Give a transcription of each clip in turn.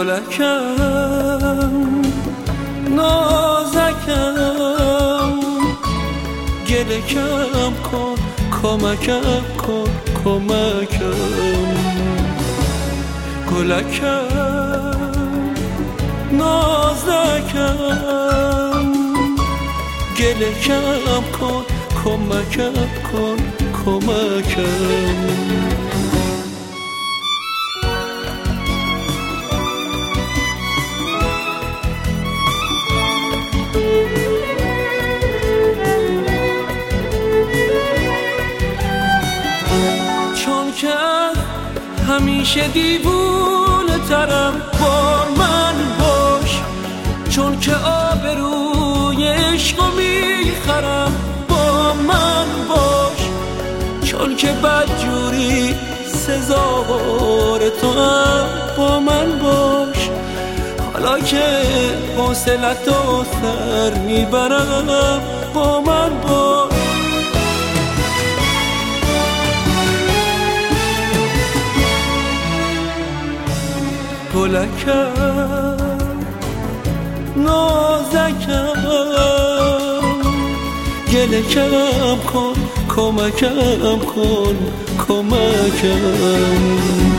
گلکم نازکم گله کم کن کمکم کن کمکم گلکم نازکم گله کم کن کمکم کن کمکم همیشه دیوونه ترم با من باش، چون که آبروی عشقو میخرم با من باش، چون که بدجوری سزاوار تو هم با من باش. حالا که حوصلتو سر میبرم با من باش. گلکم نازکم گله کم کن کمکم کن کمکم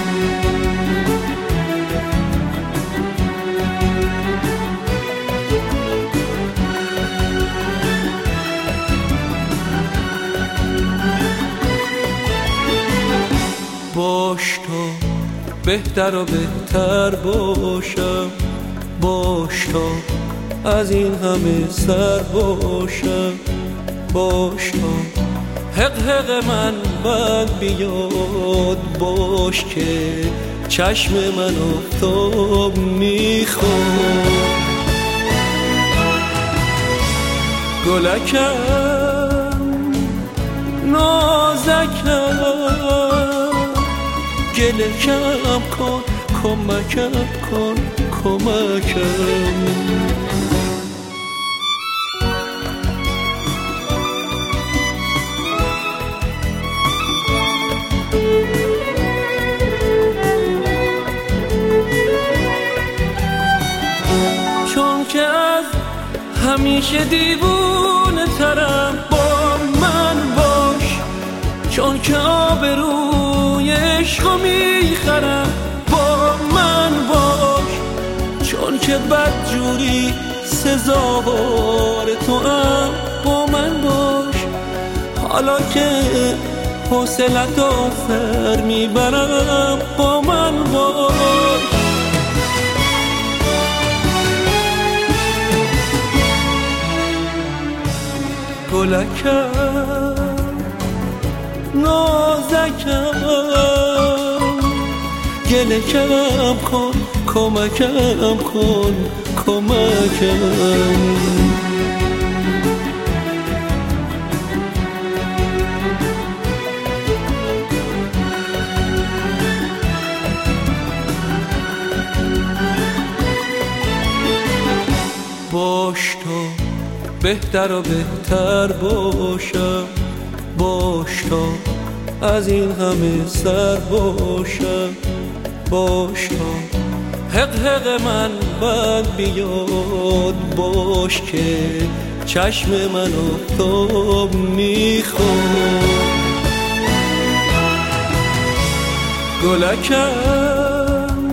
باش تو بهتر و بهتر باشم، باش تا از این همه سر باشم، باش تا حق حق من بد بیاد، باش که چشم من آفتاب میخواد. گلکم نازکم گله کم کن کمکم کن کمکم چون که از همیشه دیوونه ترم با من باش، چون که آبروی عشقو میخرم با من باش، چون که بدجوری سزاوار تو هم با من باش. حالا که حوصلتو سر میبرم با من باش. گلکم نازکم گله کم کن کمکم کن کمکم باش تو بهتر و بهتر باشم، باش تا از این همه سر باشم، باش تا حق حق من بد بیاد، باش که چشم من آفتاب میخواد. گلکم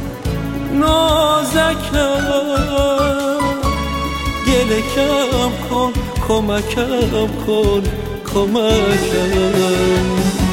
نازکم گله کم کن کمکم کن کمکم